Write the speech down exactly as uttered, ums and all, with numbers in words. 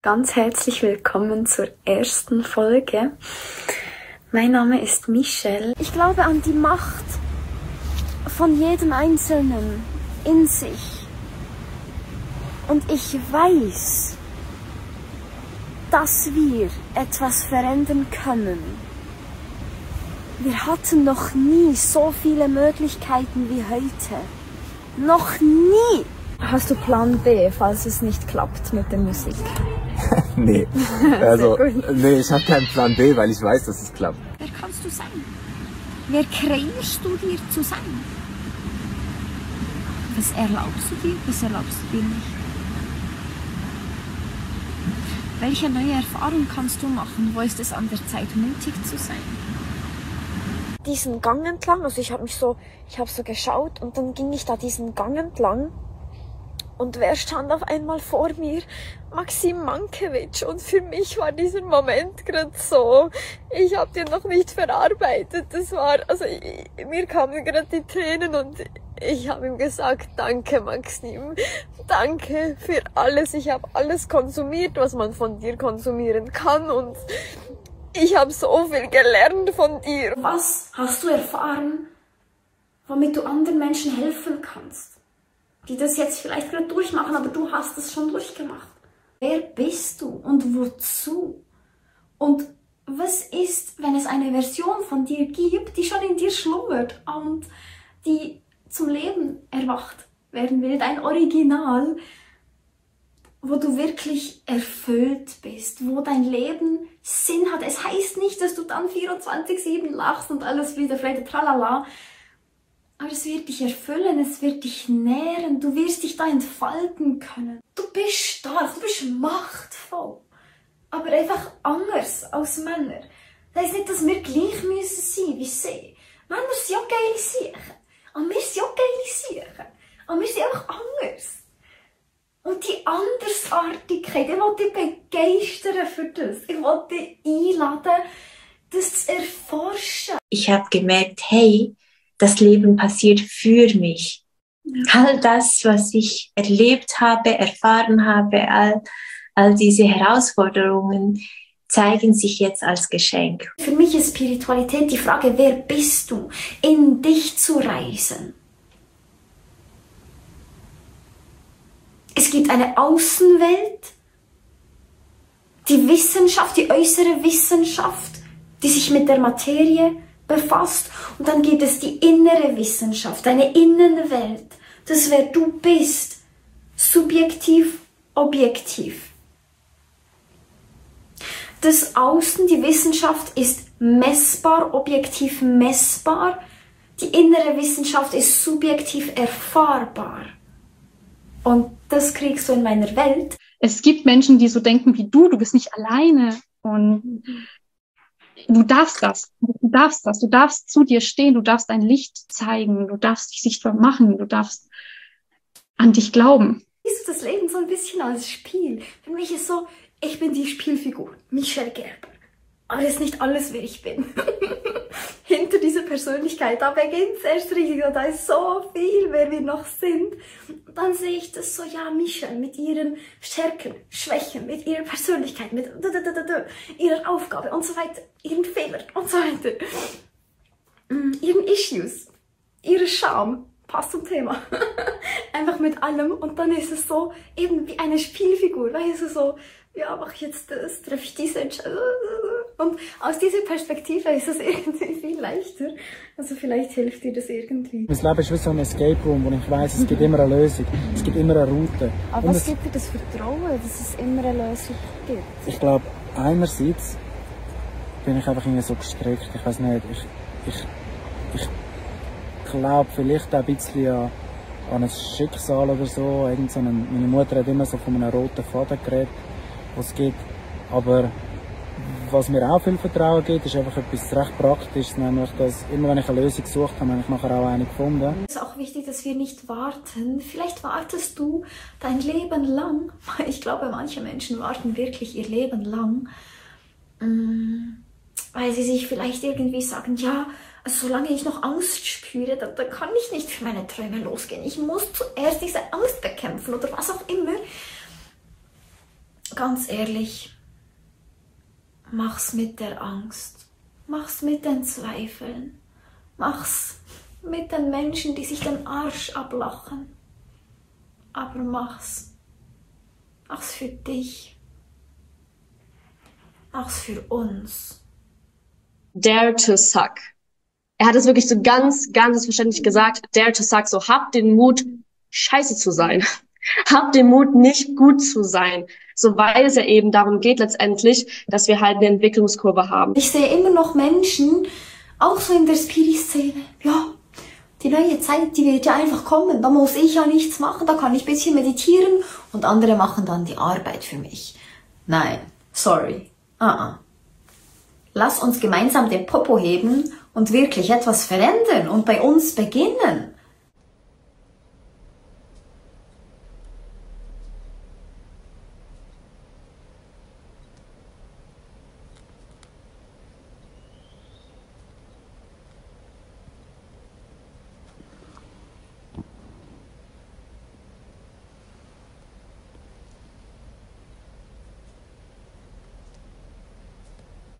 ganz herzlich willkommen zur ersten Folge. Mein Name ist Michelle. Ich glaube an die Macht von jedem Einzelnen in sich. Und ich weiß, dass wir etwas verändern können. Wir hatten noch nie so viele Möglichkeiten wie heute. Noch nie! Hast du Plan B, falls es nicht klappt mit der Musik? Nee, also, nee, ich habe keinen Plan B, weil ich weiß, dass es klappt. Wer kannst du sein? Wer kreierst du dir zu sein? Was erlaubst du dir, was erlaubst du dir nicht? Welche neue Erfahrung kannst du machen? Wo ist es an der Zeit, mutig zu sein? Diesen Gang entlang, also ich habe mich so, ich habe so geschaut und dann ging ich da diesen Gang entlang. Und wer stand auf einmal vor mir? Maxim Mankiewicz. Und für mich war dieser Moment gerade so, ich habe den noch nicht verarbeitet. Das war, also ich, mir kamen gerade die Tränen und ich habe ihm gesagt, danke Maxim, danke für alles. Ich habe alles konsumiert, was man von dir konsumieren kann und ich habe so viel gelernt von dir. Was hast du erfahren, womit du anderen Menschen helfen kannst? Die das jetzt vielleicht gerade durchmachen, aber du hast es schon durchgemacht. Wer bist du und wozu? Und was ist, wenn es eine Version von dir gibt, die schon in dir schlummert und die zum Leben erwacht werden will? Dein Original, wo du wirklich erfüllt bist, wo dein Leben Sinn hat. Es heißt nicht, dass du dann vierundzwanzig sieben lachst und alles wieder Freude, tralala. Aber es wird dich erfüllen, es wird dich nähren, du wirst dich da entfalten können. Du bist stark, du bist machtvoll, aber einfach anders als Männer. Das heisst nicht, dass wir gleich müssen sein wie sie. Männer sind ja geile Siechen, aber wir sind ja geile Siechen, aber wir sind einfach anders. Und die Andersartigkeit, ich will dich begeistern für das, ich will dich einladen, das zu erforschen. Ich habe gemerkt, hey, das Leben passiert für mich. Ja. All das, was ich erlebt habe, erfahren habe, all, all diese Herausforderungen zeigen sich jetzt als Geschenk. Für mich ist Spiritualität die Frage, wer bist du, in dich zu reisen. Es gibt eine Außenwelt, die Wissenschaft, die äußere Wissenschaft, die sich mit der Materie befasst. Und dann gibt es die innere Wissenschaft, deine Innenwelt, das wer du bist, subjektiv, objektiv. Das Außen, die Wissenschaft ist messbar, objektiv messbar, die innere Wissenschaft ist subjektiv erfahrbar. Und das kriegst du in meiner Welt. Es gibt Menschen, die so denken wie du, du bist nicht alleine und du darfst das, du darfst das, du darfst zu dir stehen, du darfst dein Licht zeigen, du darfst dich sichtbar machen, du darfst an dich glauben. Siehst du das Leben so ein bisschen als Spiel? Für mich ist so, ich bin die Spielfigur, Michelle Gerber. Aber das ist nicht alles, wer ich bin. Hinter dieser Persönlichkeit, da beginnt es erst richtig und da ist so viel, wer wir noch sind. Und dann sehe ich das so, ja, Michelle mit ihren Stärken, Schwächen, mit ihrer Persönlichkeit, mit ihrer Aufgabe und so weiter, ihren Fehlern und so weiter, ihren Issues, ihre Scham, passt zum Thema. Einfach mit allem und dann ist es so, eben wie eine Spielfigur, weißt du, so, ja, mache ich jetzt das, treffe ich diese Entscheidung. Und aus dieser Perspektive ist es irgendwie viel leichter. Also vielleicht hilft dir das irgendwie. Mein Leben ist wie so ein Escape Room, wo ich weiss, es gibt immer eine Lösung, es gibt immer eine Route. Aber Und was es gibt dir das Vertrauen, dass es immer eine Lösung gibt? Ich glaube, einerseits bin ich einfach irgendwie so gestrickt, ich weiß nicht, ich, ich, ich glaube vielleicht auch ein bisschen an, an ein Schicksal oder so. Irgend so einen, meine Mutter hat immer so von einem roten Faden geredet, was es gibt. Aber was mir auch viel Vertrauen gibt, ist einfach etwas recht Praktisches, nämlich, dass immer wenn ich eine Lösung gesucht habe, habe ich nachher auch eine gefunden. Es ist auch wichtig, dass wir nicht warten. Vielleicht wartest du dein Leben lang. Ich glaube, manche Menschen warten wirklich ihr Leben lang, weil sie sich vielleicht irgendwie sagen, ja, also solange ich noch Angst spüre, dann, dann kann ich nicht für meine Träume losgehen. Ich muss zuerst diese Angst bekämpfen oder was auch immer. ganz ehrlich, mach's mit der Angst, mach's mit den Zweifeln, mach's mit den Menschen, die sich den Arsch ablachen. Aber mach's. Mach's für dich. Mach's für uns. Dare to suck. Er hat es wirklich so ganz, ganz verständlich gesagt. Dare to suck. So, habt den Mut, scheiße zu sein. Habt den Mut, nicht gut zu sein. So, weil es ja eben darum geht letztendlich, dass wir halt eine Entwicklungskurve haben. Ich sehe immer noch Menschen, auch so in der Spiri-Szene, ja, die neue Zeit, die wird ja einfach kommen. Da muss ich ja nichts machen, da kann ich ein bisschen meditieren und andere machen dann die Arbeit für mich. Nein, sorry. Uh-uh. Lass uns gemeinsam den Popo heben und wirklich etwas verändern und bei uns beginnen.